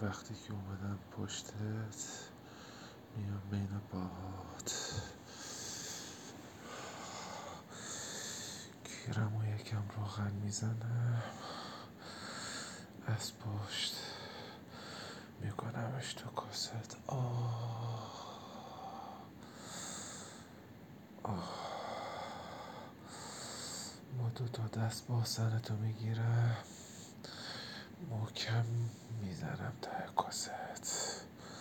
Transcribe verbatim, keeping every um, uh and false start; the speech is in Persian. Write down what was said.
وقتی که اومدم پشتت میام بین باهات گیرم و یکم روغن میزنم، از پشت میکنمش تو کاست. آه آه با دو تا دست با سرتو میگیرم، محکم میزنم ته کاست.